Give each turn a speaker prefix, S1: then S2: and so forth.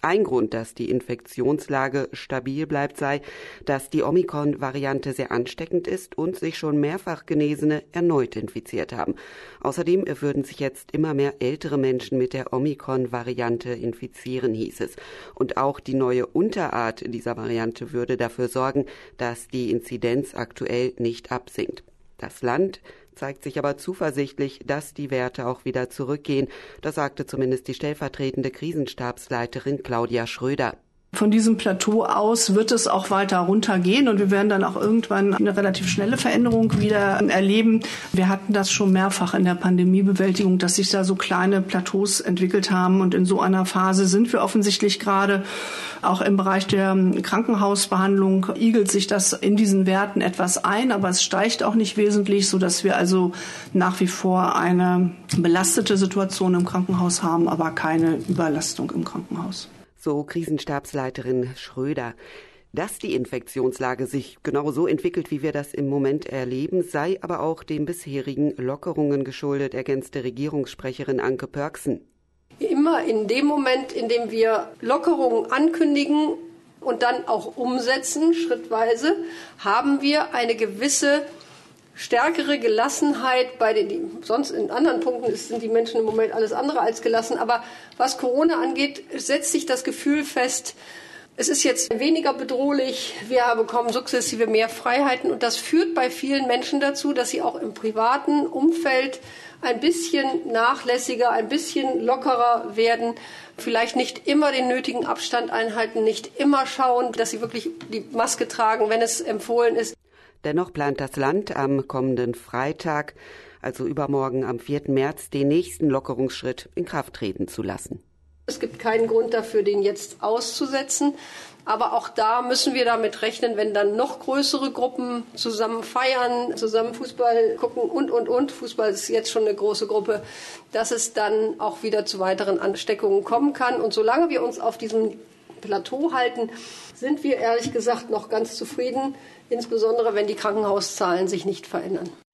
S1: Ein Grund, dass die Infektionslage stabil bleibt, sei, dass die Omikron-Variante sehr ansteckend ist und sich schon mehrfach Genesene erneut infiziert haben. Außerdem würden sich jetzt immer mehr ältere Menschen mit der Omikron-Variante infizieren, hieß es. Und auch die neue Unterart dieser Variante würde dafür sorgen, dass die Inzidenz aktuell nicht absinkt. Das Land zeigt sich aber zuversichtlich, dass die Werte auch wieder zurückgehen. Das sagte zumindest die stellvertretende Krisenstabsleiterin Claudia Schröder.
S2: Von diesem Plateau aus wird es auch weiter runtergehen und wir werden dann auch irgendwann eine relativ schnelle Veränderung wieder erleben. Wir hatten das schon mehrfach in der Pandemiebewältigung, dass sich da so kleine Plateaus entwickelt haben und in so einer Phase sind wir offensichtlich gerade. Auch im Bereich der Krankenhausbehandlung igelt sich das in diesen Werten etwas ein, aber es steigt auch nicht wesentlich, sodass wir also nach wie vor eine belastete Situation im Krankenhaus haben, aber keine Überlastung im Krankenhaus.
S1: So Krisenstabsleiterin Schröder. Dass die Infektionslage sich genau so entwickelt, wie wir das im Moment erleben, sei aber auch den bisherigen Lockerungen geschuldet, ergänzte Regierungssprecherin Anke Pörksen.
S3: Immer in dem Moment, in dem wir Lockerungen ankündigen und dann auch umsetzen, schrittweise, haben wir eine gewisse stärkere Gelassenheit bei sonst in anderen Punkten sind die Menschen im Moment alles andere als gelassen. Aber was Corona angeht, setzt sich das Gefühl fest, es ist jetzt weniger bedrohlich, wir bekommen sukzessive mehr Freiheiten und das führt bei vielen Menschen dazu, dass sie auch im privaten Umfeld ein bisschen nachlässiger, ein bisschen lockerer werden, vielleicht nicht immer den nötigen Abstand einhalten, nicht immer schauen, dass sie wirklich die Maske tragen, wenn es empfohlen ist.
S1: Dennoch plant das Land am kommenden Freitag, also übermorgen am 4. März, den nächsten Lockerungsschritt in Kraft treten zu lassen.
S3: Es gibt keinen Grund dafür, den jetzt auszusetzen. Aber auch da müssen wir damit rechnen, wenn dann noch größere Gruppen zusammen feiern, zusammen Fußball gucken und. Fußball ist jetzt schon eine große Gruppe, dass es dann auch wieder zu weiteren Ansteckungen kommen kann. Und solange wir uns auf diesem Plateau halten, sind wir ehrlich gesagt noch ganz zufrieden, insbesondere wenn die Krankenhauszahlen sich nicht verändern.